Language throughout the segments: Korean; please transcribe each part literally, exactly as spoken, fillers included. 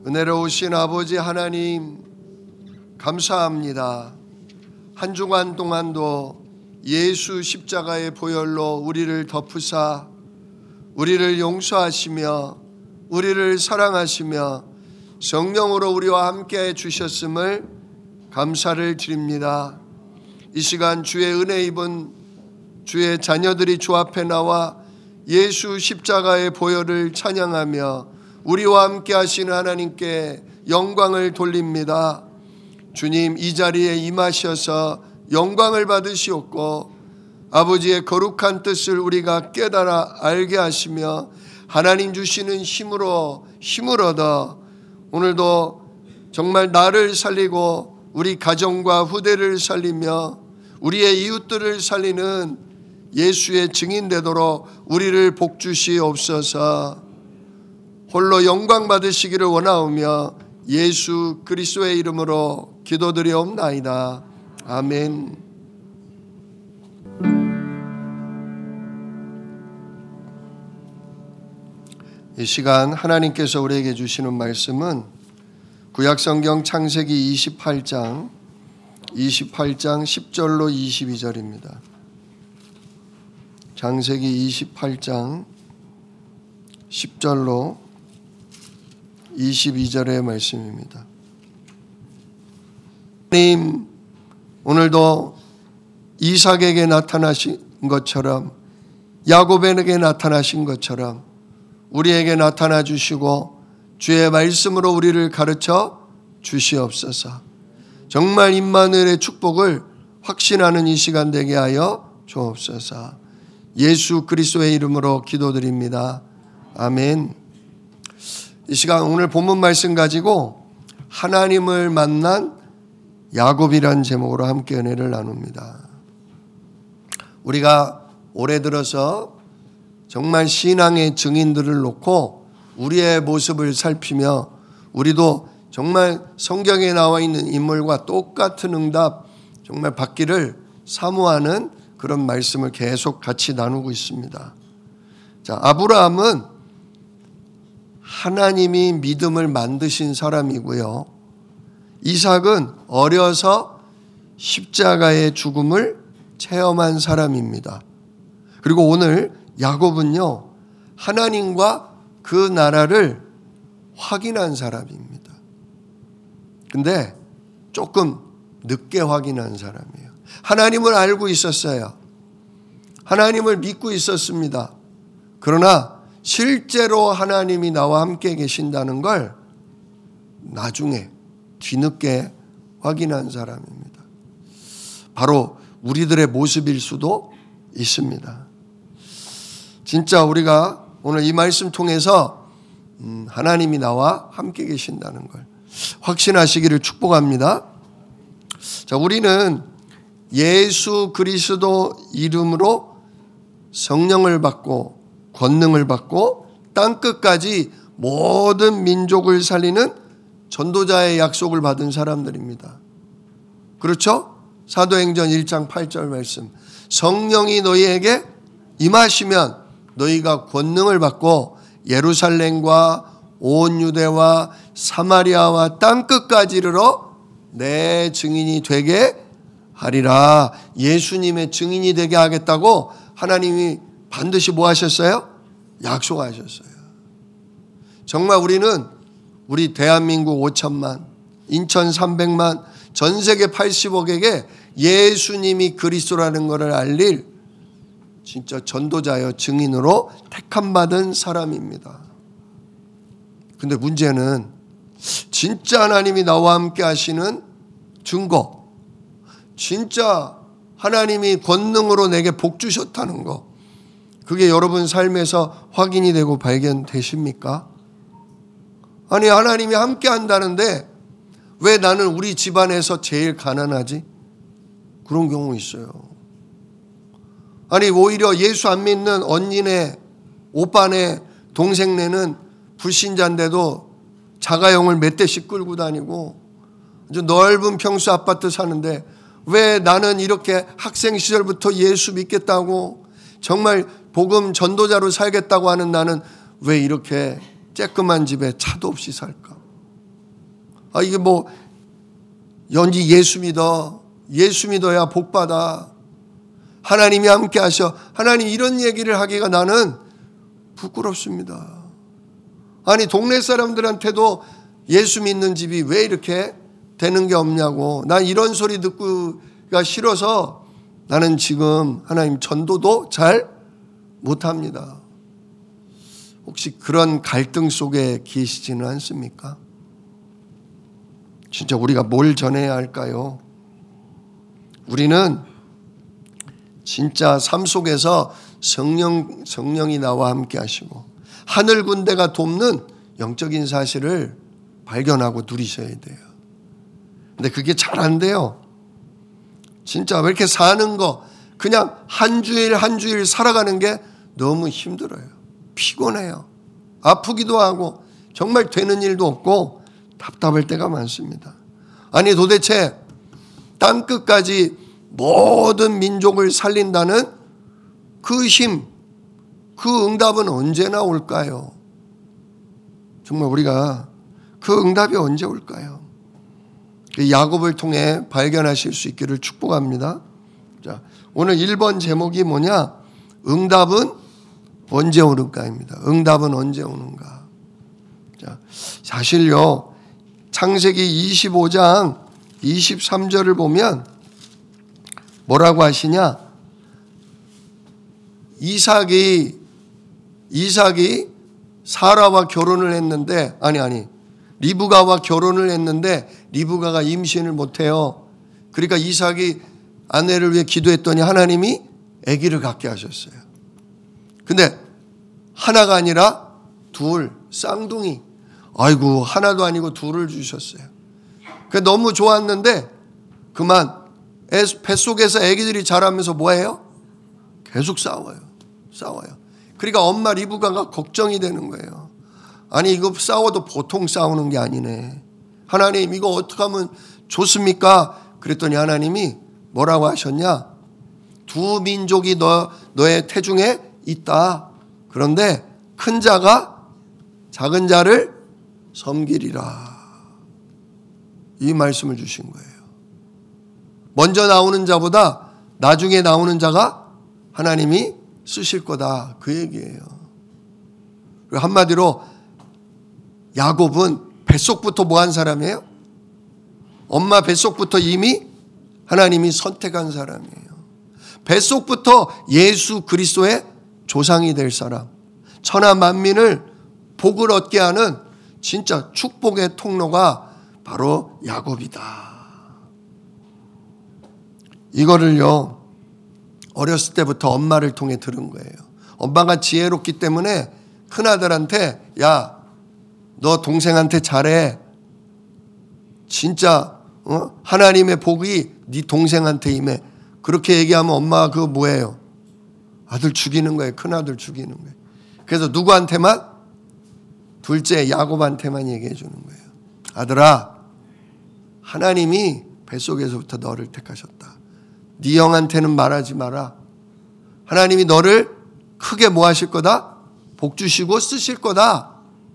은혜로우신 아버지 하나님 감사합니다. 한 주간 동안도 예수 십자가의 보혈로 우리를 덮으사 우리를 용서하시며 우리를 사랑하시며 성령으로 우리와 함께 주셨음을 감사를 드립니다. 이 시간 주의 은혜 입은 주의 자녀들이 주 앞에 나와 예수 십자가의 보혈을 찬양하며 우리와 함께 하시는 하나님께 영광을 돌립니다. 주님, 이 자리에 임하셔서 영광을 받으시옵고 아버지의 거룩한 뜻을 우리가 깨달아 알게 하시며 하나님 주시는 힘으로 힘을 얻어 오늘도 정말 나를 살리고 우리 가정과 후대를 살리며 우리의 이웃들을 살리는 예수의 증인 되도록 우리를 복주시옵소서. 홀로 영광 받으시기를 원하오며 예수 그리스도의 이름으로 기도드리옵나이다. 아멘. 이 시간 하나님께서 우리에게 주시는 말씀은 구약성경 창세기 이십팔 장 이십팔 장 십 절로 이십이 절입니다. 창세기 이십팔 장 십 절로 이십이 절의 말씀입니다. 하나님, 오늘도 이삭에게 나타나신 것처럼 야곱에게 나타나신 것처럼 우리에게 나타나 주시고 주의 말씀으로 우리를 가르쳐 주시옵소서. 정말 임마누엘의 축복을 확신하는 이 시간 되게 하여 주옵소서. 예수 그리스도의 이름으로 기도드립니다. 아멘. 이 시간 오늘 본문 말씀 가지고 하나님을 만난 야곱이란 제목으로 함께 은혜를 나눕니다. 우리가 올해 들어서 정말 신앙의 증인들을 놓고 우리의 모습을 살피며 우리도 정말 성경에 나와 있는 인물과 똑같은 응답 정말 받기를 사모하는 그런 말씀을 계속 같이 나누고 있습니다. 자, 아브라함은 하나님이 믿음을 만드신 사람이고요. 이삭은 어려서 십자가의 죽음을 체험한 사람입니다. 그리고 오늘 야곱은요, 하나님과 그 나라를 확인한 사람입니다. 근데 조금 늦게 확인한 사람이에요. 하나님을 알고 있었어요. 하나님을 믿고 있었습니다. 그러나 실제로 하나님이 나와 함께 계신다는 걸 나중에 뒤늦게 확인한 사람입니다. 바로 우리들의 모습일 수도 있습니다. 진짜 우리가 오늘 이 말씀 통해서 하나님이 나와 함께 계신다는 걸 확신하시기를 축복합니다. 자, 우리는 예수 그리스도 이름으로 성령을 받고 권능을 받고 땅끝까지 모든 민족을 살리는 전도자의 약속을 받은 사람들입니다. 그렇죠? 사도행전 일 장 팔 절 말씀. 성령이 너희에게 임하시면 너희가 권능을 받고 예루살렘과 온 유대와 사마리아와 땅끝까지 이르러 내 증인이 되게 하리라. 예수님의 증인이 되게 하겠다고 하나님이 반드시 뭐 하셨어요? 약속하셨어요. 정말 우리는 우리 대한민국 오천만, 인천 삼백만, 전 세계 팔십억에게 예수님이 그리스도라는 것을 알릴 진짜 전도자여 증인으로 택함받은 사람입니다. 근데 문제는 진짜 하나님이 나와 함께 하시는 증거, 진짜 하나님이 권능으로 내게 복 주셨다는 거, 그게 여러분 삶에서 확인이 되고 발견되십니까? 아니, 하나님이 함께 한다는데 왜 나는 우리 집안에서 제일 가난하지? 그런 경우 있어요. 아니, 오히려 예수 안 믿는 언니네, 오빠네, 동생네는 불신자인데도 자가용을 몇 대씩 끌고 다니고 아주 넓은 평수 아파트 사는데 왜 나는 이렇게 학생 시절부터 예수 믿겠다고 정말 복음 전도자로 살겠다고 하는 나는 왜 이렇게 쬐끄만 집에 차도 없이 살까? 아, 이게 뭐 연지 예수 믿어. 예수 믿어야 복 받아. 하나님이 함께 하셔. 하나님 이런 얘기를 하기가 나는 부끄럽습니다. 아니 동네 사람들한테도 예수 믿는 집이 왜 이렇게 되는 게 없냐고. 난 이런 소리 듣기가 싫어서 나는 지금 하나님 전도도 잘 못합니다. 혹시 그런 갈등 속에 계시지는 않습니까? 진짜 우리가 뭘 전해야 할까요? 우리는 진짜 삶 속에서 성령, 성령이 나와 함께 하시고 하늘 군대가 돕는 영적인 사실을 발견하고 누리셔야 돼요. 근데 그게 잘 안 돼요. 진짜 왜 이렇게 사는 거 그냥 한 주일 한 주일 살아가는 게 너무 힘들어요. 피곤해요. 아프기도 하고 정말 되는 일도 없고 답답할 때가 많습니다. 아니 도대체 땅끝까지 모든 민족을 살린다는 그 힘, 그 응답은 언제나 올까요? 정말 우리가 그 응답이 언제 올까요? 야곱을 통해 발견하실 수 있기를 축복합니다. 자, 오늘 일 번 제목이 뭐냐? 응답은 언제 오는가입니다. 응답은 언제 오는가? 자, 사실요, 창세기 이십오 장 이십삼 절을 보면 뭐라고 하시냐? 이삭이 이삭이 사라와 결혼을 했는데 아니 아니 리브가와 결혼을 했는데 리브가가 임신을 못해요. 그러니까 이삭이 아내를 위해 기도했더니 하나님이 아기를 갖게 하셨어요. 근데 하나가 아니라 둘, 쌍둥이. 아이고 하나도 아니고 둘을 주셨어요. 그 너무 좋았는데 그만 뱃속에서 아기들이 자라면서 뭐해요? 계속 싸워요. 싸워요. 그러니까 엄마 리브가가 걱정이 되는 거예요. 아니 이거 싸워도 보통 싸우는 게 아니네. 하나님 이거 어떻게 하면 좋습니까? 그랬더니 하나님이 뭐라고 하셨냐? 두 민족이 너, 너의 태중에 있다. 그런데 큰 자가 작은 자를 섬기리라. 이 말씀을 주신 거예요. 먼저 나오는 자보다 나중에 나오는 자가 하나님이 쓰실 거다. 그 얘기예요. 그리고 한마디로 야곱은 뱃속부터 뭐 한 사람이에요? 엄마 뱃속부터 이미 하나님이 선택한 사람이에요. 뱃속부터 예수 그리스도의 조상이 될 사람. 천하 만민을 복을 얻게 하는 진짜 축복의 통로가 바로 야곱이다. 이거를요 어렸을 때부터 엄마를 통해 들은 거예요. 엄마가 지혜롭기 때문에 큰아들한테 야, 너 동생한테 잘해. 진짜 어? 하나님의 복이 네 동생한테 임해. 그렇게 얘기하면 엄마가 그거 뭐예요? 아들 죽이는 거예요. 큰아들 죽이는 거예요. 그래서 누구한테만? 둘째 야곱한테만 얘기해 주는 거예요. 아들아, 하나님이 뱃속에서부터 너를 택하셨다. 네 형한테는 말하지 마라. 하나님이 너를 크게 뭐 하실 거다? 복 주시고 쓰실 거다.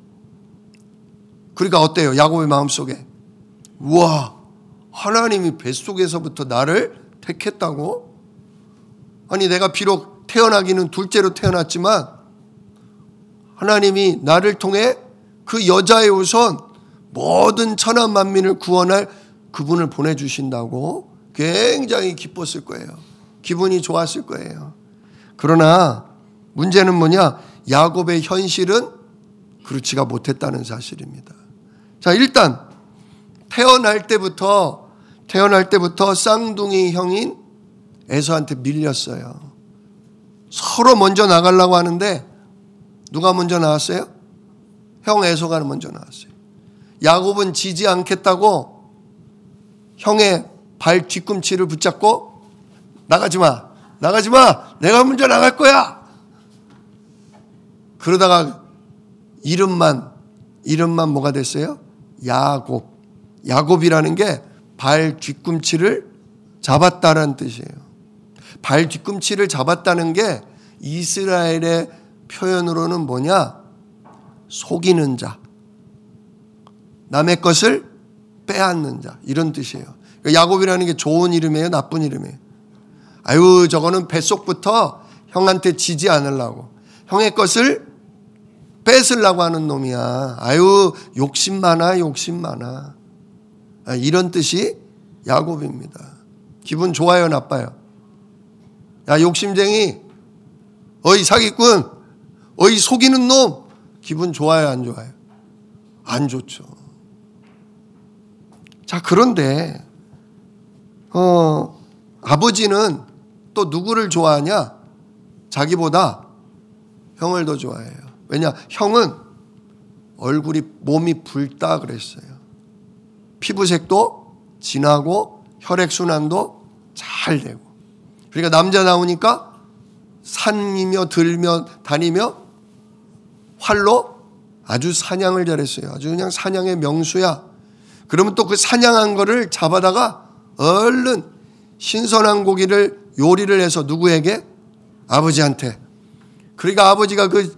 그러니까 어때요? 야곱의 마음속에 우와, 하나님이 뱃속에서부터 나를 택했다고? 아니 내가 비록 태어나기는 둘째로 태어났지만 하나님이 나를 통해 그 여자의 우선 모든 천하 만민을 구원할 그분을 보내주신다고 굉장히 기뻤을 거예요. 기분이 좋았을 거예요. 그러나 문제는 뭐냐? 야곱의 현실은 그렇지가 못했다는 사실입니다. 자, 일단 태어날 때부터 태어날 때부터 쌍둥이 형인 에서한테 밀렸어요. 서로 먼저 나가려고 하는데 누가 먼저 나왔어요? 형 에서가 먼저 나왔어요. 야곱은 지지 않겠다고 형의 발 뒤꿈치를 붙잡고 나가지 마. 나가지 마. 내가 먼저 나갈 거야. 그러다가 이름만 이름만 뭐가 됐어요? 야곱. 야곱이라는 게 발 뒤꿈치를 잡았다라는 뜻이에요. 발 뒤꿈치를 잡았다는 게 이스라엘의 표현으로는 뭐냐? 속이는 자. 남의 것을 빼앗는 자 이런 뜻이에요. 야곱이라는 게 좋은 이름이에요, 나쁜 이름이에요? 아유, 저거는 뱃속부터 형한테 지지 않으려고 형의 것을 뺏으려고 하는 놈이야. 아유, 욕심 많아, 욕심 많아. 이런 뜻이 야곱입니다. 기분 좋아요, 나빠요? 야, 욕심쟁이, 어이 사기꾼, 어이 속이는 놈, 기분 좋아요, 안 좋아요? 안 좋죠. 자, 그런데 어, 아버지는 또 누구를 좋아하냐? 자기보다 형을 더 좋아해요. 왜냐? 형은 얼굴이 몸이 붉다 그랬어요. 피부색도 진하고 혈액순환도 잘 되고. 그러니까 남자 나오니까 산이며 들며 다니며 활로 아주 사냥을 잘했어요. 아주 그냥 사냥의 명수야. 그러면 또 그 사냥한 거를 잡아다가 얼른 신선한 고기를 요리를 해서 누구에게? 아버지한테. 그러니까 아버지가 그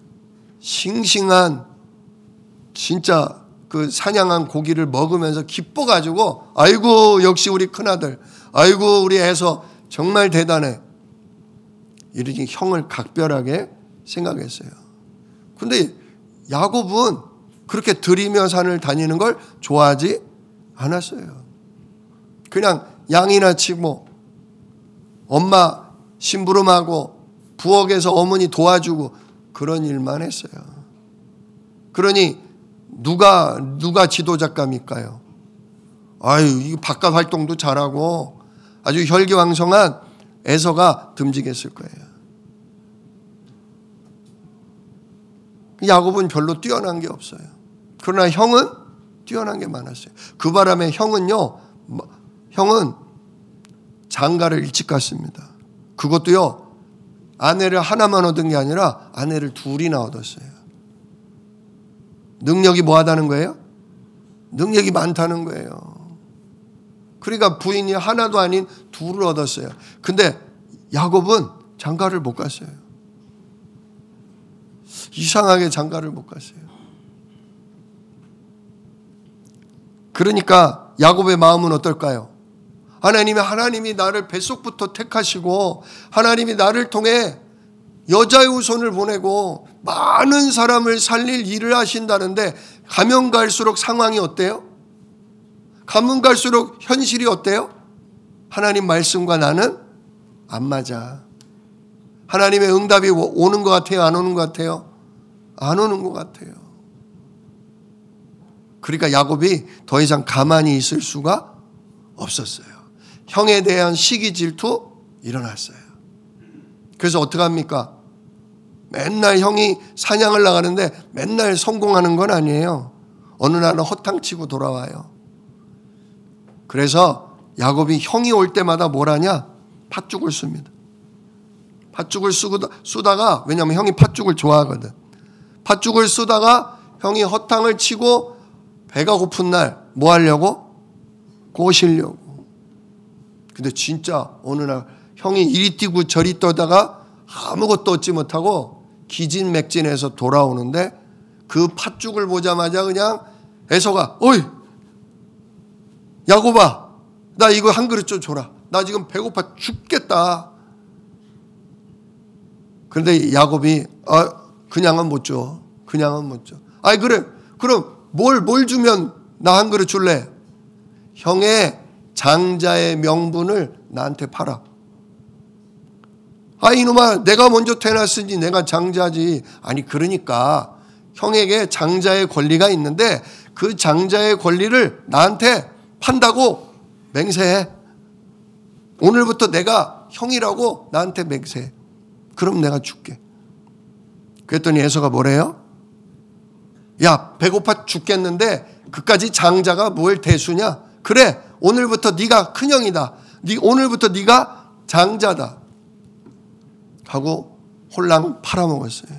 싱싱한 진짜 그 사냥한 고기를 먹으면서 기뻐가지고 아이고 역시 우리 큰아들, 아이고 우리 애서 정말 대단해. 이렇게 형을 각별하게 생각했어요. 근데 야곱은 그렇게 들이며 산을 다니는 걸 좋아하지 않았어요. 그냥 양이나 치고 엄마 심부름하고 부엌에서 어머니 도와주고 그런 일만 했어요. 그러니 누가 누가 지도작감일까요? 아유, 이 바깥 활동도 잘하고 아주 혈기왕성한 에서가 듬직했을 거예요. 야곱은 별로 뛰어난 게 없어요. 그러나 형은 뛰어난 게 많았어요. 그 바람에 형은요, 형은 장가를 일찍 갔습니다. 그것도요, 아내를 하나만 얻은 게 아니라 아내를 둘이나 얻었어요. 능력이 뭐하다는 거예요? 능력이 많다는 거예요. 그러니까 부인이 하나도 아닌 둘을 얻었어요. 근데 야곱은 장가를 못 갔어요. 이상하게 장가를 못 갔어요. 그러니까 야곱의 마음은 어떨까요? 하나님이 하나님이 나를 뱃속부터 택하시고 하나님이 나를 통해 여자의 후손을 보내고 많은 사람을 살릴 일을 하신다는데 가면 갈수록 상황이 어때요? 가면 갈수록 현실이 어때요? 하나님 말씀과 나는 안 맞아. 하나님의 응답이 오는 것 같아요? 안 오는 것 같아요? 안 오는 것 같아요. 그러니까 야곱이 더 이상 가만히 있을 수가 없었어요. 형에 대한 시기 질투 일어났어요. 그래서 어떡합니까? 맨날 형이 사냥을 나가는데 맨날 성공하는 건 아니에요. 어느 날은 허탕치고 돌아와요. 그래서 야곱이 형이 올 때마다 뭘 하냐? 팥죽을 씁니다. 팥죽을 쓰다, 쓰다가 왜냐하면 형이 팥죽을 좋아하거든. 팥죽을 쓰다가 형이 허탕을 치고 배가 고픈 날 뭐 하려고? 꼬시려고. 근데 진짜 어느 날 형이 이리 뛰고 저리 떠다가 아무것도 얻지 못하고 기진맥진해서 돌아오는데 그 팥죽을 보자마자 그냥 에서가 어이 야곱아 나 이거 한 그릇 좀 줘라. 나 지금 배고파 죽겠다. 그런데 야곱이 아 그냥은 못 줘. 그냥은 못 줘. 아이 그래 그럼 뭘 뭘 주면 나 한 그릇 줄래? 형의 장자의 명분을 나한테 팔아. 아 이놈아 내가 먼저 태어났으니 내가 장자지. 아니 그러니까 형에게 장자의 권리가 있는데 그 장자의 권리를 나한테 판다고 맹세해. 오늘부터 내가 형이라고 나한테 맹세해. 그럼 내가 줄게. 그랬더니 에서가 뭐래요? 야 배고파 죽겠는데 그까지 장자가 뭘 대수냐? 그래 오늘부터 네가 큰형이다. 네, 오늘부터 네가 장자다. 하고 홀랑 팔아먹었어요.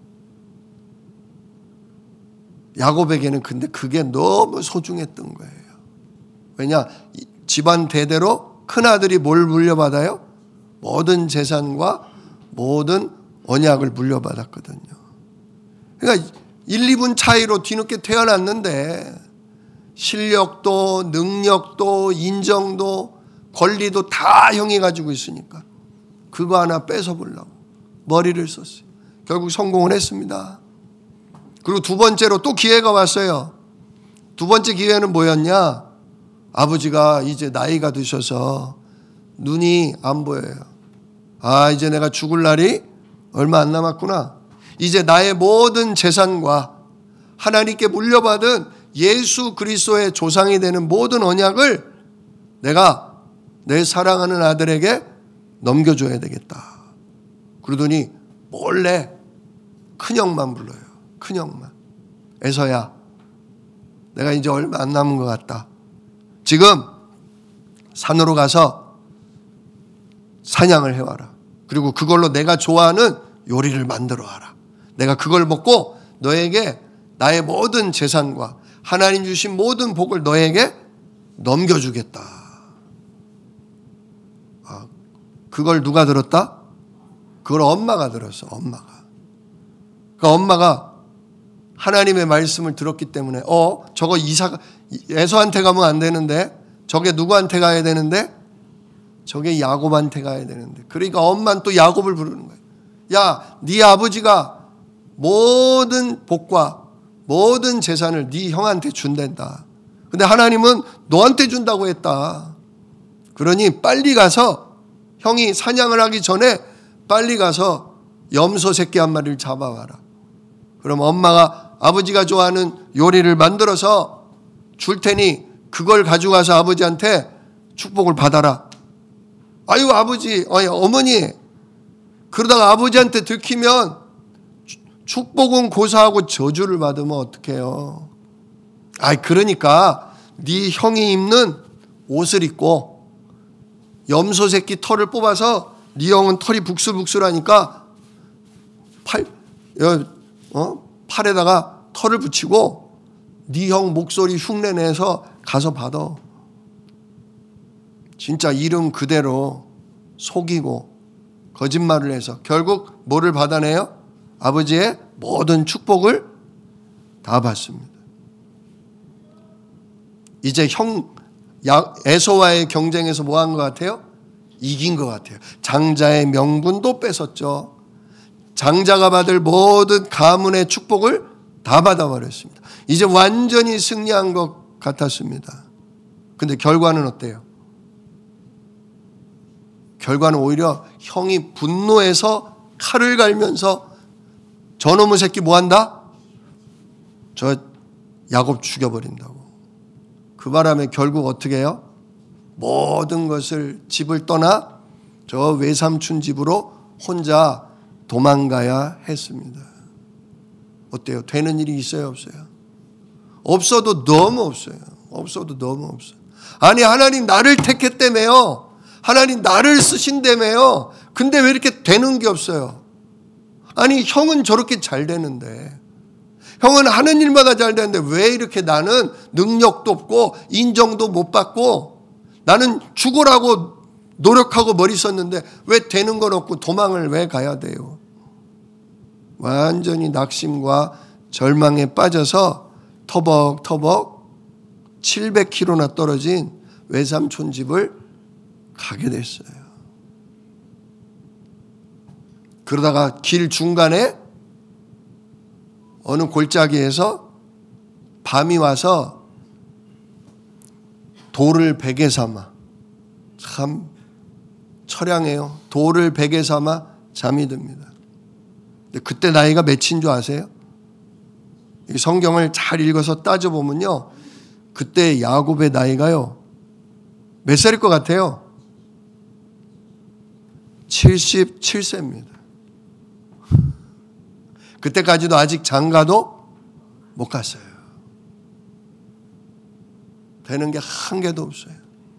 야곱에게는 근데 그게 너무 소중했던 거예요. 왜냐? 집안 대대로 큰아들이 뭘 물려받아요? 모든 재산과 모든 언약을 물려받았거든요. 그러니까 일, 이 분 차이로 뒤늦게 태어났는데 실력도 능력도 인정도 권리도 다 형이 가지고 있으니까 그거 하나 뺏어보려고 머리를 썼어요. 결국 성공을 했습니다. 그리고 두 번째로 또 기회가 왔어요. 두 번째 기회는 뭐였냐? 아버지가 이제 나이가 드셔서 눈이 안 보여요. 아, 이제 내가 죽을 날이 얼마 안 남았구나. 이제 나의 모든 재산과 하나님께 물려받은 예수 그리스도의 조상이 되는 모든 언약을 내가 내 사랑하는 아들에게 넘겨줘야 되겠다. 그러더니 몰래 큰형만 불러요. 큰형만. 에서야, 내가 이제 얼마 안 남은 것 같다. 지금 산으로 가서 사냥을 해와라. 그리고 그걸로 내가 좋아하는 요리를 만들어 와라. 내가 그걸 먹고 너에게 나의 모든 재산과 하나님 주신 모든 복을 너에게 넘겨주겠다. 아, 그걸 누가 들었다? 그걸 엄마가 들었어. 엄마가. 그러니까 엄마가 하나님의 말씀을 들었기 때문에 어 저거 이사가 에서한테 가면 안 되는데 저게 누구한테 가야 되는데 저게 야곱한테 가야 되는데 그러니까 엄마는 또 야곱을 부르는 거예요. 야, 네 아버지가 모든 복과 모든 재산을 네 형한테 준댄다. 근데 하나님은 너한테 준다고 했다. 그러니 빨리 가서 형이 사냥을 하기 전에 빨리 가서 염소 새끼 한 마리를 잡아와라. 그럼 엄마가 아버지가 좋아하는 요리를 만들어서 줄 테니 그걸 가져가서 아버지한테 축복을 받아라. 아유 아버지, 아니, 어머니 그러다가 아버지한테 들키면 축복은 고사하고 저주를 받으면 어떡해요. 아이 그러니까 네 형이 입는 옷을 입고 염소 새끼 털을 뽑아서 네 형은 털이 북슬북슬하니까 팔, 어? 팔에다가 털을 붙이고 네 형 목소리 흉내내서 가서 받아. 진짜 이름 그대로 속이고 거짓말을 해서 결국 뭐를 받아내요? 아버지의 모든 축복을 다 받습니다. 이제 형 에서와의 경쟁에서 뭐 한 것 같아요? 이긴 것 같아요. 장자의 명분도 뺏었죠. 장자가 받을 모든 가문의 축복을 다 받아버렸습니다. 이제 완전히 승리한 것 같았습니다. 근데 결과는 어때요? 결과는 오히려 형이 분노해서 칼을 갈면서 저놈의 새끼 뭐한다? 저 야곱 죽여버린다고. 그 바람에 결국 어떻게 해요? 모든 것을 집을 떠나 저 외삼촌 집으로 혼자 도망가야 했습니다. 어때요? 되는 일이 있어요? 없어요? 없어도 너무 없어요. 없어도 너무 없어요. 아니 하나님 나를 택했다며요. 하나님 나를 쓰신다며요. 근데 왜 이렇게 되는 게 없어요? 아니 형은 저렇게 잘 되는데 형은 하는 일마다 잘 되는데 왜 이렇게 나는 능력도 없고 인정도 못 받고 나는 죽으라고 노력하고 머리 썼는데 왜 되는 건 없고 도망을 왜 가야 돼요? 완전히 낙심과 절망에 빠져서 터벅터벅 칠백 킬로미터나 떨어진 외삼촌 집을 가게 됐어요. 그러다가 길 중간에 어느 골짜기에서 밤이 와서 돌을 베개 삼아, 참 처량해요. 돌을 베개 삼아 잠이 듭니다. 근데 그때 나이가 몇인 줄 아세요? 성경을 잘 읽어서 따져보면요, 그때 야곱의 나이가요 몇 살일 것 같아요? 칠십칠 세입니다. 그때까지도 아직 장가도 못 갔어요. 되는 게 한 개도 없어요.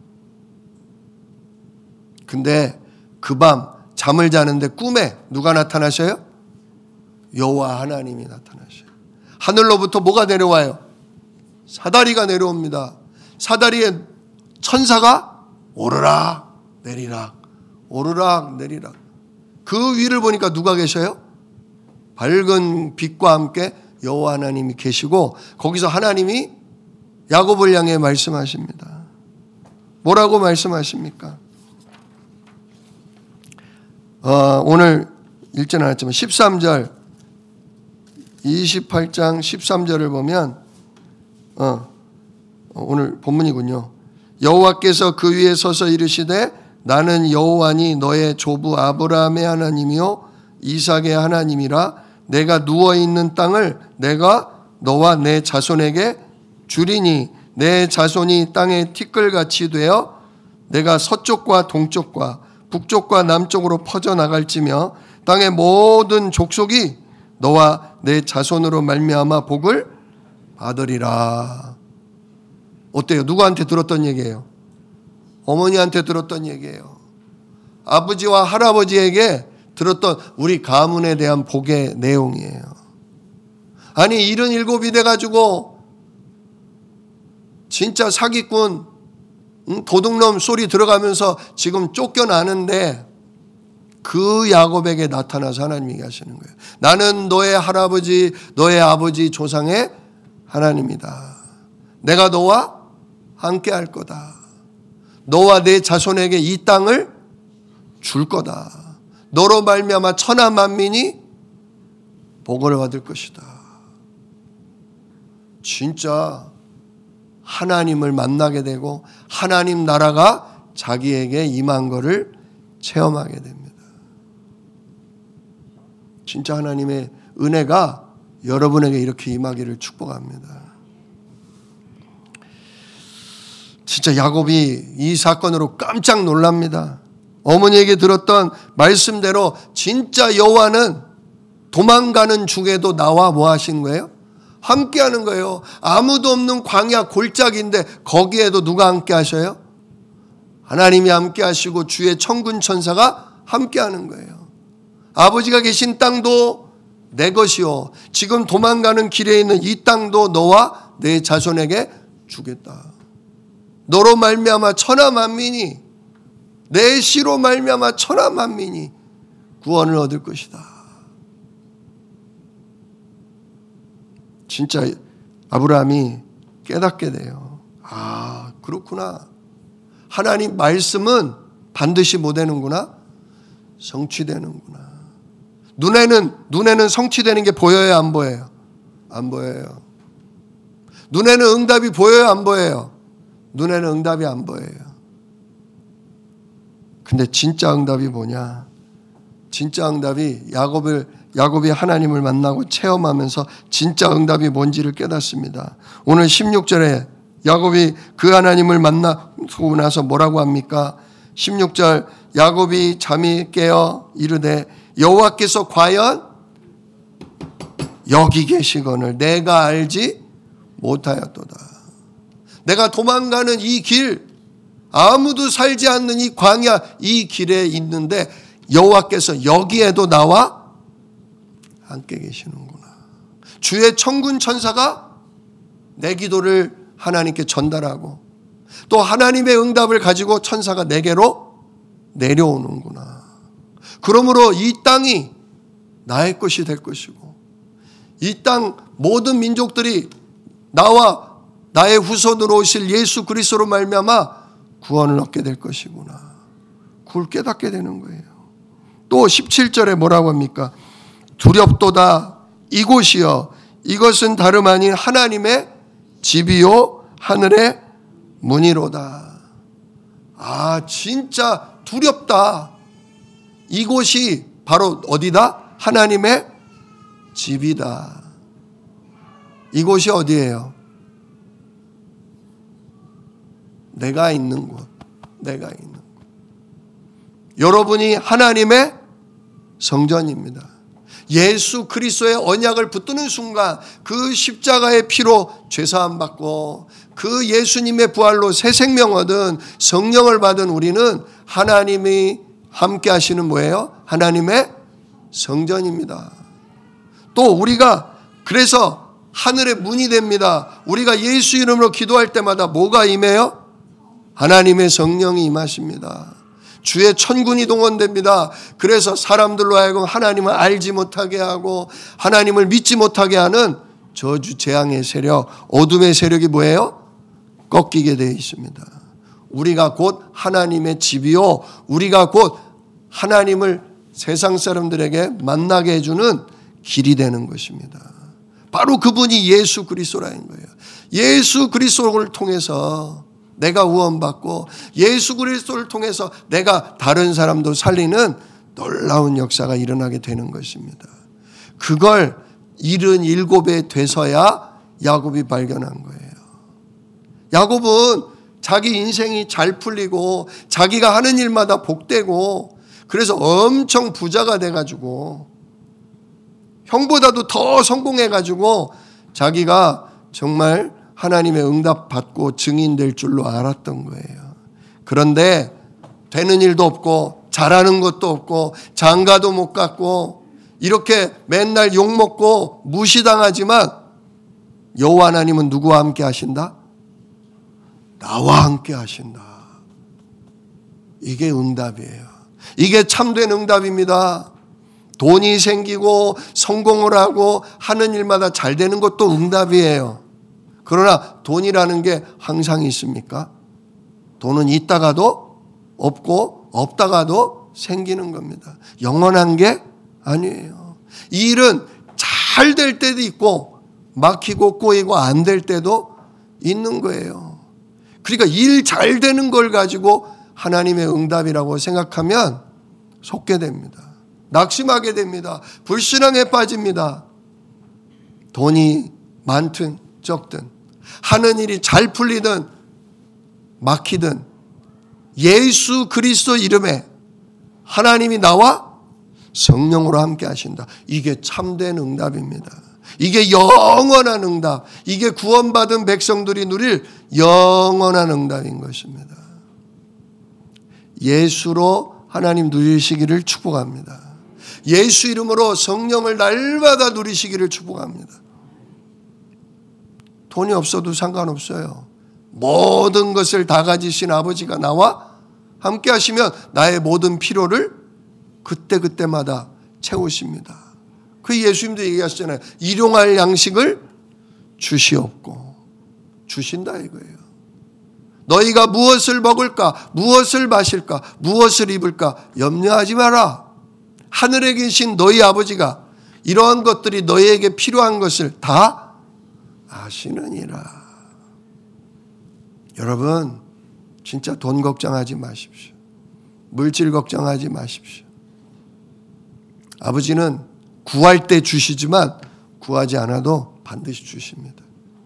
근데 그 밤 잠을 자는데 꿈에 누가 나타나셔요? 여호와 하나님이 나타나셔요. 하늘로부터 뭐가 내려와요? 사다리가 내려옵니다. 사다리에 천사가 오르락 내리락 오르락 내리락. 그 위를 보니까 누가 계셔요? 밝은 빛과 함께 여호와 하나님이 계시고 거기서 하나님이 야곱을 향해 말씀하십니다. 뭐라고 말씀하십니까? 어, 오늘 읽지는 않았지만 십삼 절, 이십팔 장 십삼 절을 보면 어, 오늘 본문이군요. 여호와께서 그 위에 서서 이르시되 나는 여호와니 너의 조부 아브라함의 하나님이요 이삭의 하나님이라. 내가 누워있는 땅을 내가 너와 내 자손에게 주리니 내 자손이 땅의 티끌같이 되어 내가 서쪽과 동쪽과 북쪽과 남쪽으로 퍼져나갈지며 땅의 모든 족속이 너와 내 자손으로 말미암아 복을 받으리라. 어때요? 누구한테 들었던 얘기예요? 어머니한테 들었던 얘기예요. 아버지와 할아버지에게 들었던 우리 가문에 대한 복의 내용이에요. 아니 일흔일곱이 돼가지고 진짜 사기꾼 도둑놈 소리 들어가면서 지금 쫓겨나는데 그 야곱에게 나타나서 하나님이 하시는 거예요. 나는 너의 할아버지 너의 아버지 조상의 하나님이다. 내가 너와 함께 할 거다. 너와 내 자손에게 이 땅을 줄 거다. 너로 말미암아 천하 만민이 복을 받을 것이다. 진짜 하나님을 만나게 되고 하나님 나라가 자기에게 임한 것을 체험하게 됩니다. 진짜 하나님의 은혜가 여러분에게 이렇게 임하기를 축복합니다. 진짜 야곱이 이 사건으로 깜짝 놀랍니다. 어머니에게 들었던 말씀대로 진짜 여호와는 도망가는 중에도 나와 뭐 하신 거예요? 함께 하는 거예요. 아무도 없는 광야 골짜기인데 거기에도 누가 함께 하셔요? 하나님이 함께 하시고 주의 천군 천사가 함께 하는 거예요. 아버지가 계신 땅도 내 것이요 지금 도망가는 길에 있는 이 땅도 너와 내 자손에게 주겠다. 너로 말미암아 천하 만민이 내 씨로 말미암아 천하 만민이 구원을 얻을 것이다. 진짜 아브라함이 깨닫게 돼요. 아, 그렇구나. 하나님 말씀은 반드시 뭐 되는구나? 성취되는구나. 눈에는 눈에는 성취되는 게 보여요, 안 보여요? 안 보여요. 눈에는 응답이 보여요, 안 보여요? 눈에는 응답이 안 보여요. 근데 진짜 응답이 뭐냐? 진짜 응답이 야곱을 야곱이 하나님을 만나고 체험하면서 진짜 응답이 뭔지를 깨닫습니다. 오늘 십육 절에 야곱이 그 하나님을 만나고 나서 뭐라고 합니까? 십육 절 야곱이 잠이 깨어 이르되 여호와께서 과연 여기 계시거늘 내가 알지 못하였도다. 내가 도망가는 이 길, 아무도 살지 않는 이 광야 이 길에 있는데 여호와께서 여기에도 나와 함께 계시는구나. 주의 천군 천사가 내 기도를 하나님께 전달하고 또 하나님의 응답을 가지고 천사가 내게로 내려오는구나. 그러므로 이 땅이 나의 것이 될 것이고 이 땅 모든 민족들이 나와 나의 후손으로 오실 예수 그리스도로 말미암아 구원을 얻게 될 것이구나. 그걸 깨닫게 되는 거예요. 또 십칠 절에 뭐라고 합니까? 두렵도다 이곳이여 이것은 다름 아닌 하나님의 집이요 하늘의 문이로다. 아 진짜 두렵다. 이곳이 바로 어디다? 하나님의 집이다. 이곳이 어디예요? 내가 있는 곳. 내가 있는 곳. 여러분이 하나님의 성전입니다. 예수 그리스도의 언약을 붙드는 순간 그 십자가의 피로 죄사함 받고 그 예수님의 부활로 새 생명 얻은 성령을 받은 우리는 하나님이 함께 하시는 뭐예요? 하나님의 성전입니다. 또 우리가 그래서 하늘의 문이 됩니다. 우리가 예수 이름으로 기도할 때마다 뭐가 임해요? 하나님의 성령이 임하십니다. 주의 천군이 동원됩니다. 그래서 사람들로 하여금 하나님을 알지 못하게 하고 하나님을 믿지 못하게 하는 저주 재앙의 세력, 어둠의 세력이 뭐예요? 꺾이게 되어 있습니다. 우리가 곧 하나님의 집이요, 우리가 곧 하나님을 세상 사람들에게 만나게 해주는 길이 되는 것입니다. 바로 그분이 예수 그리스도라는 거예요. 예수 그리스도를 통해서 내가 구원받고 예수 그리스도를 통해서 내가 다른 사람도 살리는 놀라운 역사가 일어나게 되는 것입니다. 그걸 일흔일곱에 돼서야 야곱이 발견한 거예요. 야곱은 자기 인생이 잘 풀리고 자기가 하는 일마다 복되고 그래서 엄청 부자가 돼가지고 형보다도 더 성공해가지고 자기가 정말 하나님의 응답 받고 증인 될 줄로 알았던 거예요. 그런데 되는 일도 없고 잘하는 것도 없고 장가도 못 갔고 이렇게 맨날 욕먹고 무시당하지만 여호와 하나님은 누구와 함께 하신다? 나와 함께 하신다. 이게 응답이에요. 이게 참된 응답입니다. 돈이 생기고 성공을 하고 하는 일마다 잘 되는 것도 응답이에요. 그러나 돈이라는 게 항상 있습니까? 돈은 있다가도 없고 없다가도 생기는 겁니다. 영원한 게 아니에요. 이 일은 잘 될 때도 있고 막히고 꼬이고 안 될 때도 있는 거예요. 그러니까 일 잘 되는 걸 가지고 하나님의 응답이라고 생각하면 속게 됩니다. 낙심하게 됩니다. 불신앙에 빠집니다. 돈이 많든 적든 하는 일이 잘 풀리든 막히든 예수 그리스도 이름에 하나님이 나와 성령으로 함께 하신다. 이게 참된 응답입니다. 이게 영원한 응답, 이게 구원받은 백성들이 누릴 영원한 응답인 것입니다. 예수로 하나님 누리시기를 축복합니다. 예수 이름으로 성령을 날마다 누리시기를 축복합니다. 돈이 없어도 상관없어요. 모든 것을 다 가지신 아버지가 나와 함께 하시면 나의 모든 필요를 그때그때마다 채우십니다. 그 예수님도 얘기하셨잖아요. 일용할 양식을 주시옵고 주신다 이거예요. 너희가 무엇을 먹을까, 무엇을 마실까, 무엇을 입을까 염려하지 마라. 하늘에 계신 너희 아버지가 이러한 것들이 너희에게 필요한 것을 다 아시느니라. 여러분 진짜 돈 걱정하지 마십시오. 물질 걱정하지 마십시오. 아버지는 구할 때 주시지만 구하지 않아도 반드시 주십니다.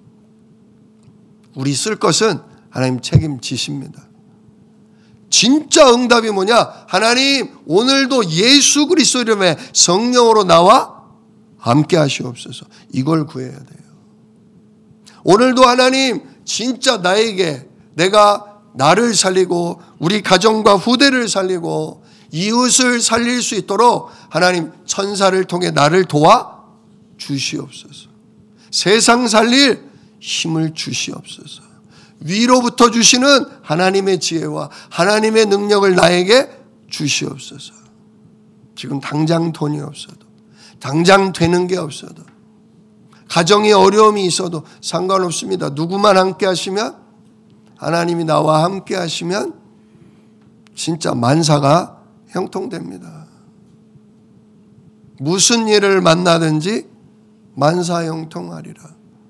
우리 쓸 것은 하나님 책임지십니다. 진짜 응답이 뭐냐? 하나님 오늘도 예수 그리스도 이름에 성령으로 나와 함께 하시옵소서. 이걸 구해야 돼요. 오늘도 하나님 진짜 나에게 내가 나를 살리고 우리 가정과 후대를 살리고 이웃을 살릴 수 있도록 하나님 천사를 통해 나를 도와 주시옵소서. 세상 살릴 힘을 주시옵소서. 위로부터 주시는 하나님의 지혜와 하나님의 능력을 나에게 주시옵소서. 지금 당장 돈이 없어도 당장 되는 게 없어도 가정에 어려움이 있어도 상관없습니다. 누구만 함께 하시면 하나님이 나와 함께 하시면 진짜 만사가 형통됩니다. 무슨 일을 만나든지 만사 형통하리라.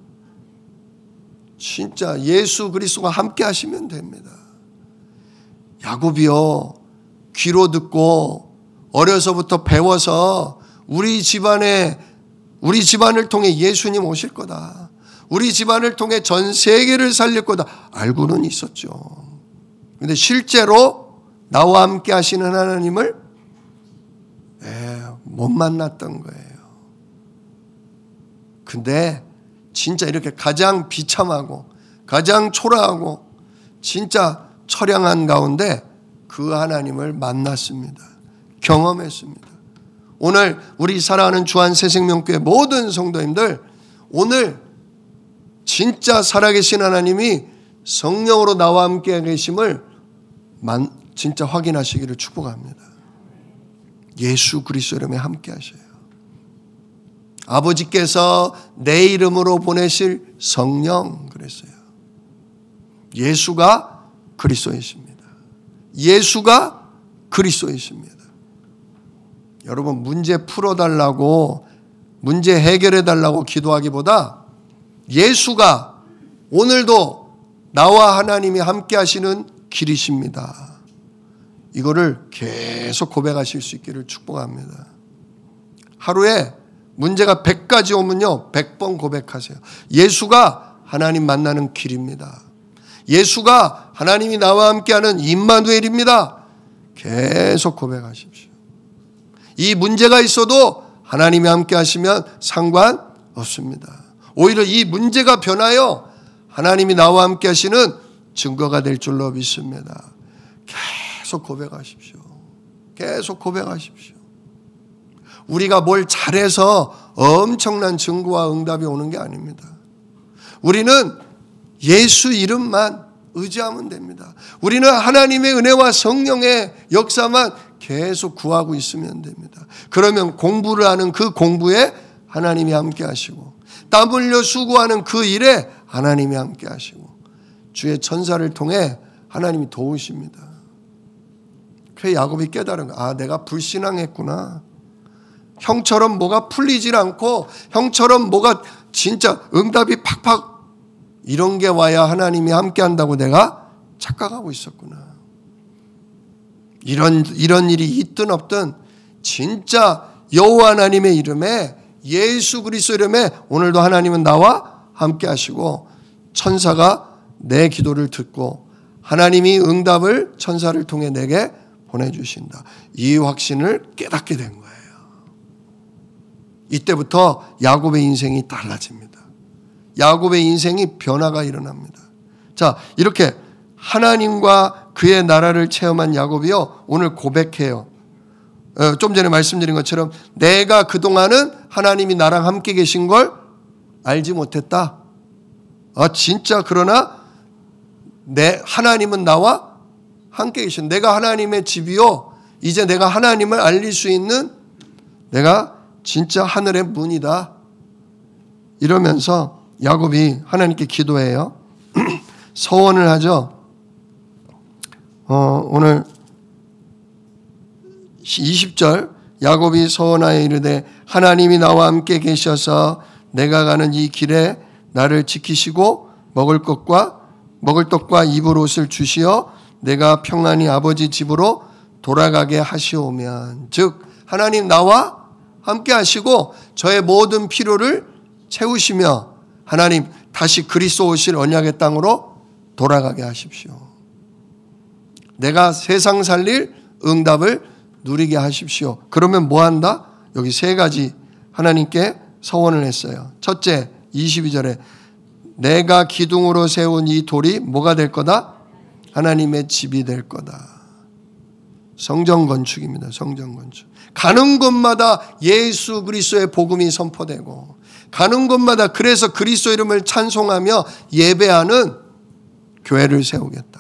진짜 예수 그리스도가 함께 하시면 됩니다. 야곱이요 귀로 듣고 어려서부터 배워서 우리 집안에 우리 집안을 통해 예수님 오실 거다. 우리 집안을 통해 전 세계를 살릴 거다. 알고는 있었죠. 그런데 실제로 나와 함께 하시는 하나님을 에, 못 만났던 거예요. 근데 진짜 이렇게 가장 비참하고 가장 초라하고 진짜 처량한 가운데 그 하나님을 만났습니다. 경험했습니다. 오늘 우리 사랑하는 주한 새생명교회 모든 성도님들 오늘 진짜 살아계신 하나님이 성령으로 나와 함께 계심을 만, 진짜 확인하시기를 축복합니다. 예수 그리스도 이름에 함께 하셔요. 아버지께서 내 이름으로 보내실 성령 그랬어요. 예수가 그리스도이십니다. 예수가 그리스도이십니다. 여러분, 문제 풀어달라고, 문제 해결해달라고 기도하기보다 예수가 오늘도 나와 하나님이 함께 하시는 길이십니다. 이거를 계속 고백하실 수 있기를 축복합니다. 하루에 문제가 백 가지 오면요, 백 번 고백하세요. 예수가 하나님 만나는 길입니다. 예수가 하나님이 나와 함께하는 임마누엘입니다. 계속 고백하십시오. 이 문제가 있어도 하나님이 함께 하시면 상관없습니다. 오히려 이 문제가 변하여 하나님이 나와 함께 하시는 증거가 될 줄로 믿습니다. 계속 고백하십시오. 계속 고백하십시오. 우리가 뭘 잘해서 엄청난 증거와 응답이 오는 게 아닙니다. 우리는 예수 이름만 의지하면 됩니다. 우리는 하나님의 은혜와 성령의 역사만 계속 구하고 있으면 됩니다. 그러면 공부를 하는 그 공부에 하나님이 함께 하시고, 땀 흘려 수고하는 그 일에 하나님이 함께 하시고, 주의 천사를 통해 하나님이 도우십니다. 그래 야곱이 깨달은 거야. 아, 내가 불신앙했구나. 형처럼 뭐가 풀리질 않고, 형처럼 뭐가 진짜 응답이 팍팍 이런 게 와야 하나님이 함께 한다고 내가 착각하고 있었구나. 이런 이런 일이 있든 없든 진짜 여호와 하나님의 이름에, 예수 그리스도 이름에 오늘도 하나님은 나와 함께 하시고, 천사가 내 기도를 듣고 하나님이 응답을 천사를 통해 내게 보내주신다. 이 확신을 깨닫게 된 거예요. 이때부터 야곱의 인생이 달라집니다. 야곱의 인생이 변화가 일어납니다. 자, 이렇게 하나님과 그의 나라를 체험한 야곱이요, 오늘 고백해요. 어, 좀 전에 말씀드린 것처럼 내가 그동안은 하나님이 나랑 함께 계신 걸 알지 못했다. 아, 진짜 그러나 내 하나님은 나와 함께 계신, 내가 하나님의 집이요, 이제 내가 하나님을 알릴 수 있는 내가 진짜 하늘의 문이다. 이러면서 야곱이 하나님께 기도해요. 서원을 하죠. 어, 오늘 이십 절 야곱이 서원하여 이르되 하나님이 나와 함께 계셔서 내가 가는 이 길에 나를 지키시고 먹을 것과 먹을 떡과 입을 옷을 주시어 내가 평안히 아버지 집으로 돌아가게 하시오면, 즉 하나님 나와 함께 하시고 저의 모든 필요를 채우시며 하나님 다시 그리스도 오실 언약의 땅으로 돌아가게 하십시오. 내가 세상 살릴 응답을 누리게 하십시오. 그러면 뭐 한다? 여기 세 가지 하나님께 서원을 했어요. 첫째, 이십이 절에 내가 기둥으로 세운 이 돌이 뭐가 될 거다? 하나님의 집이 될 거다. 성전 건축입니다. 성전 건축. 가는 곳마다 예수 그리스도의 복음이 선포되고, 가는 곳마다 그래서 그리스도 이름을 찬송하며 예배하는 교회를 세우겠다.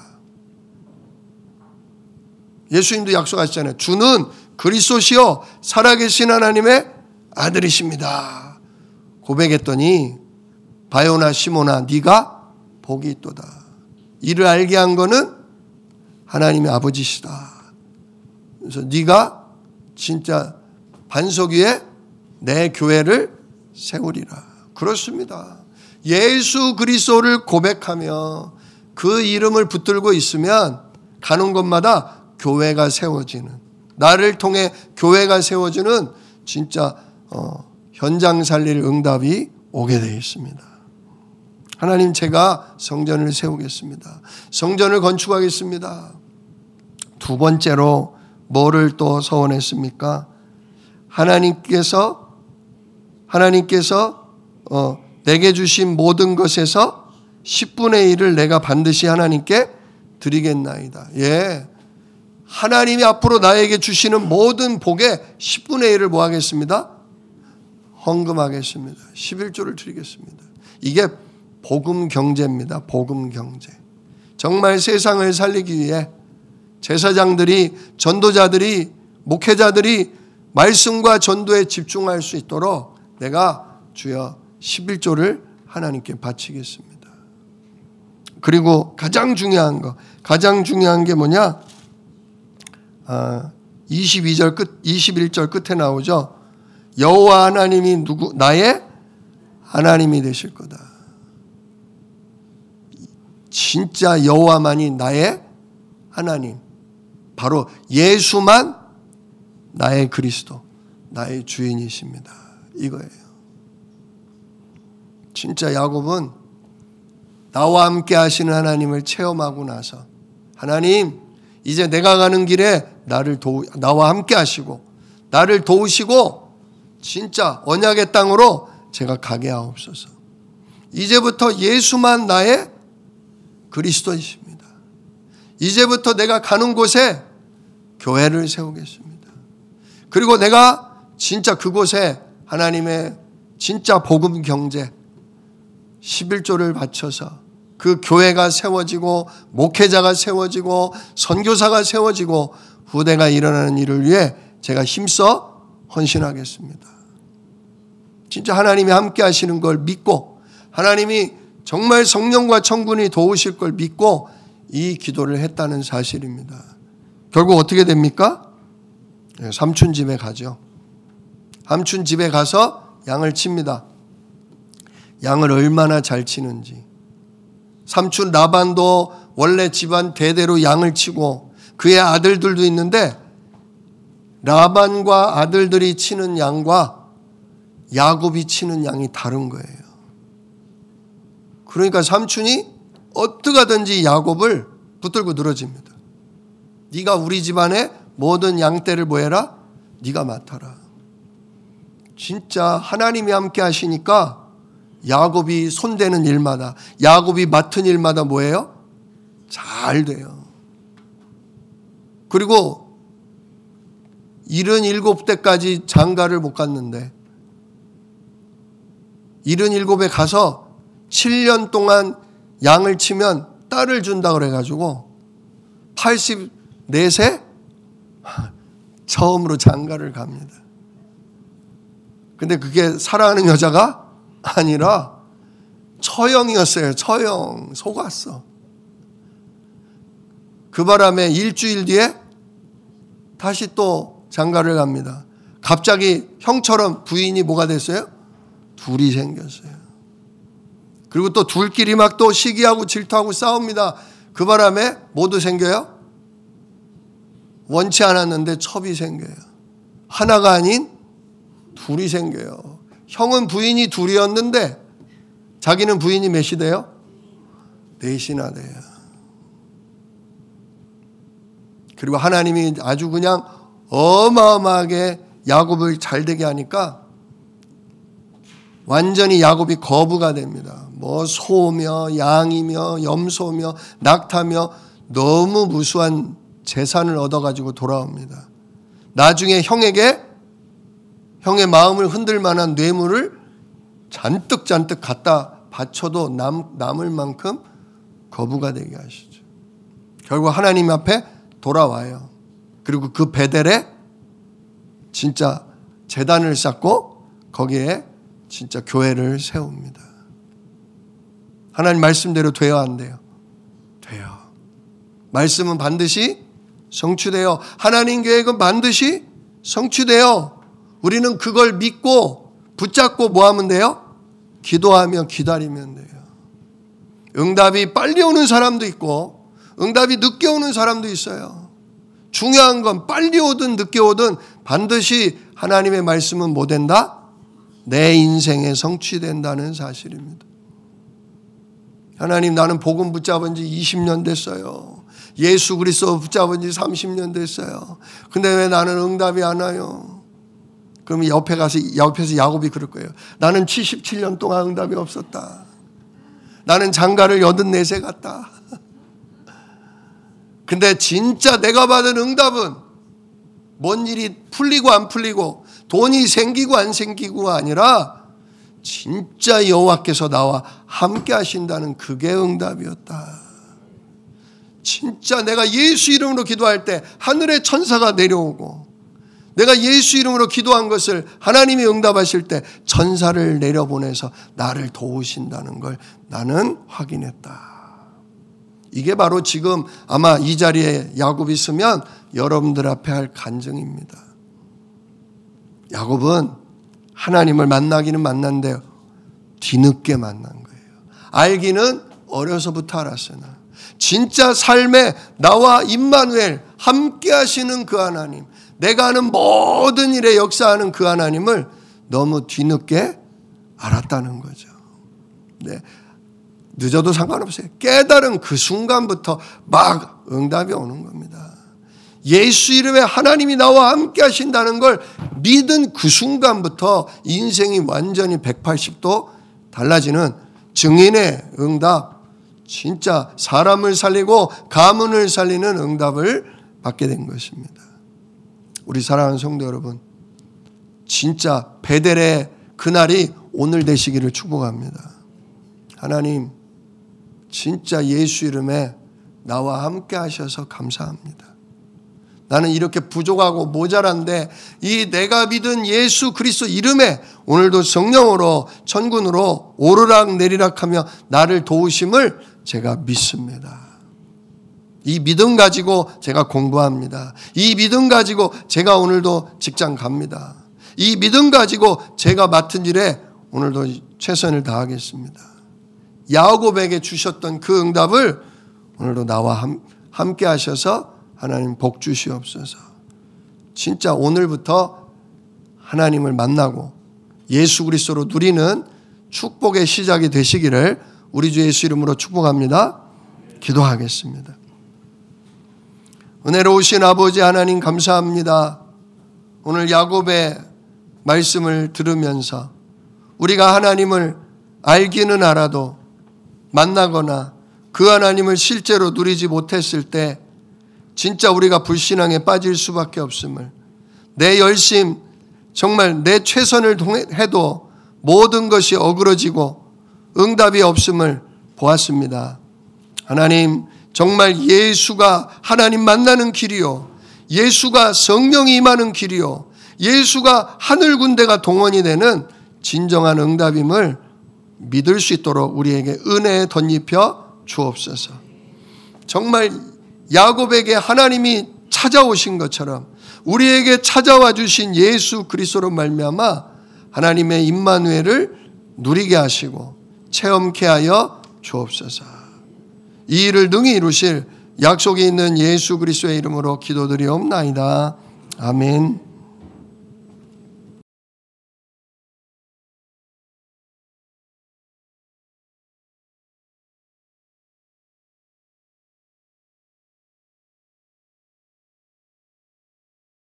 예수님도 약속하셨잖아요. 주는 그리스도시요 살아계신 하나님의 아들이십니다. 고백했더니 바요나 시몬아 네가 복이 있도다. 이를 알게 한 거는 하나님의 아버지시다. 그래서 네가 진짜 반석 위에 내 교회를 세우리라. 그렇습니다. 예수 그리스도를 고백하며 그 이름을 붙들고 있으면 가는 곳마다 교회가 세워지는, 나를 통해 교회가 세워지는 진짜 어, 현장 살릴 응답이 오게 되어 있습니다. 하나님, 제가 성전을 세우겠습니다. 성전을 건축하겠습니다. 두 번째로 뭐를 또 서원했습니까? 하나님께서 하나님께서 어, 내게 주신 모든 것에서 십분의 일을 내가 반드시 하나님께 드리겠나이다. 예, 하나님이 앞으로 나에게 주시는 모든 복의 십분의 일을 뭐 하겠습니다? 헌금하겠습니다. 십일조를 드리겠습니다. 이게 복음 경제입니다. 복음 경제. 정말 세상을 살리기 위해 제사장들이, 전도자들이, 목회자들이 말씀과 전도에 집중할 수 있도록 내가 주여 십일조를 하나님께 바치겠습니다. 그리고 가장 중요한 거, 가장 중요한 게 뭐냐? 아, 이십이 절 끝, 이십일 절 끝에 나오죠. 여호와 하나님이 누구? 나의 하나님이 되실 거다. 진짜 여호와만이 나의 하나님. 바로 예수만 나의 그리스도, 나의 주인이십니다. 이거예요. 진짜 야곱은 나와 함께 하시는 하나님을 체험하고 나서 하나님, 이제 내가 가는 길에 나를 도 나와 함께 하시고 나를 도우시고 진짜 언약의 땅으로 제가 가게 하옵소서. 이제부터 예수만 나의 그리스도이십니다. 이제부터 내가 가는 곳에 교회를 세우겠습니다. 그리고 내가 진짜 그곳에 하나님의 진짜 복음 경제 십일 조를 바쳐서 그 교회가 세워지고 목회자가 세워지고 선교사가 세워지고 후대가 일어나는 일을 위해 제가 힘써 헌신하겠습니다. 진짜 하나님이 함께 하시는 걸 믿고 하나님이 정말 성령과 천군이 도우실 걸 믿고 이 기도를 했다는 사실입니다. 결국 어떻게 됩니까? 삼촌 집에 가죠. 삼촌 집에 가서 양을 칩니다. 양을 얼마나 잘 치는지. 삼촌 라반도 원래 집안 대대로 양을 치고 그의 아들들도 있는데 라반과 아들들이 치는 양과 야곱이 치는 양이 다른 거예요. 그러니까 삼촌이 어떻게 하든지 야곱을 붙들고 늘어집니다. 네가 우리 집안의 모든 양떼를 뭐 해라? 네가 맡아라. 진짜 하나님이 함께 하시니까 야곱이 손대는 일마다, 야곱이 맡은 일마다 뭐예요? 잘 돼요. 그리고 일흔일곱 대까지 장가를 못 갔는데 일흔일곱에 가서 칠 년 동안 양을 치면 딸을 준다 그래가지고 팔십사 세 처음으로 장가를 갑니다. 근데 그게 사랑하는 여자가 아니라 처형이었어요. 처형. 속았어. 그 바람에 일주일 뒤에 다시 또 장가를 갑니다. 갑자기 형처럼 부인이 뭐가 됐어요? 둘이 생겼어요. 그리고 또 둘끼리 막 또 시기하고 질투하고 싸웁니다. 그 바람에 모두 생겨요? 원치 않았는데 첩이 생겨요. 하나가 아닌 둘이 생겨요. 형은 부인이 둘이었는데 자기는 부인이 몇이 돼요? 넷이나 돼요. 그리고 하나님이 아주 그냥 어마어마하게 야곱을 잘되게 하니까 완전히 야곱이 거부가 됩니다. 뭐 소며 양이며 염소며 낙타며 너무 무수한 재산을 얻어가지고 돌아옵니다. 나중에 형에게 형의 마음을 흔들 만한 뇌물을 잔뜩 잔뜩 갖다 바쳐도 남, 남을 만큼 거부가 되게 하시죠. 결국 하나님 앞에 돌아와요. 그리고 그 베델에 진짜 제단을 쌓고 거기에 진짜 교회를 세웁니다. 하나님 말씀대로 돼요, 안 돼요? 돼요. 말씀은 반드시 성취돼요. 하나님 계획은 반드시 성취돼요. 우리는 그걸 믿고 붙잡고 뭐 하면 돼요? 기도하며 기다리면 돼요. 응답이 빨리 오는 사람도 있고 응답이 늦게 오는 사람도 있어요. 중요한 건 빨리 오든 늦게 오든 반드시 하나님의 말씀은 뭐 된다? 내 인생에 성취된다는 사실입니다. 하나님, 나는 복음 붙잡은 지 이십 년 됐어요. 예수 그리스도 붙잡은 지 삼십 년 됐어요. 근데 왜 나는 응답이 안 와요? 그러면 옆에 가서, 옆에서 야곱이 그럴 거예요. 나는 칠십칠 년 동안 응답이 없었다. 나는 장가를 여든네 세 갔다. 근데 진짜 내가 받은 응답은 뭔 일이 풀리고 안 풀리고 돈이 생기고 안 생기고가 아니라 진짜 여호와께서 나와 함께 하신다는 그게 응답이었다. 진짜 내가 예수 이름으로 기도할 때 하늘의 천사가 내려오고 내가 예수 이름으로 기도한 것을 하나님이 응답하실 때 천사를 내려보내서 나를 도우신다는 걸 나는 확인했다. 이게 바로 지금 아마 이 자리에 야곱이 있으면 여러분들 앞에 할 간증입니다. 야곱은 하나님을 만나기는 만난데 뒤늦게 만난 거예요. 알기는 어려서부터 알았으나 진짜 삶에 나와 임마누엘 함께 하시는 그 하나님, 내가 하는 모든 일에 역사하는 그 하나님을 너무 뒤늦게 알았다는 거죠. 네. 늦어도 상관없어요. 깨달은 그 순간부터 막 응답이 오는 겁니다. 예수 이름에 하나님이 나와 함께 하신다는 걸 믿은 그 순간부터 인생이 완전히 백팔십 도 달라지는 증인의 응답, 진짜 사람을 살리고 가문을 살리는 응답을 받게 된 것입니다. 우리 사랑하는 성도 여러분, 진짜 베델의 그날이 오늘 되시기를 축복합니다. 하나님, 진짜 예수 이름에 나와 함께 하셔서 감사합니다. 나는 이렇게 부족하고 모자란데 이 내가 믿은 예수 그리스도 이름에 오늘도 성령으로 천군으로 오르락 내리락하며 나를 도우심을 제가 믿습니다. 이 믿음 가지고 제가 공부합니다. 이 믿음 가지고 제가 오늘도 직장 갑니다. 이 믿음 가지고 제가 맡은 일에 오늘도 최선을 다하겠습니다. 야곱에게 주셨던 그 응답을 오늘도 나와 함, 함께 하셔서 하나님 복 주시옵소서. 진짜 오늘부터 하나님을 만나고 예수 그리스도로 누리는 축복의 시작이 되시기를 우리 주 예수 이름으로 축복합니다. 기도하겠습니다. 은혜로우신 아버지 하나님 감사합니다. 오늘 야곱의 말씀을 들으면서 우리가 하나님을 알기는 알아도 만나거나 그 하나님을 실제로 누리지 못했을 때 진짜 우리가 불신앙에 빠질 수밖에 없음을, 내 열심, 정말 내 최선을 해도 모든 것이 어그러지고 응답이 없음을 보았습니다. 하나님, 정말 예수가 하나님 만나는 길이요, 예수가 성령이 임하는 길이요, 예수가 하늘 군대가 동원이 되는 진정한 응답임을 믿을 수 있도록 우리에게 은혜에 덧입혀 주옵소서. 정말 야곱에게 하나님이 찾아오신 것처럼 우리에게 찾아와 주신 예수 그리스도로 말미암아 하나님의 임마누엘을 누리게 하시고 체험케 하여 주옵소서. 이 일을 능히 이루실 약속이 있는 예수 그리스도의 이름으로 기도드리옵나이다. 아멘.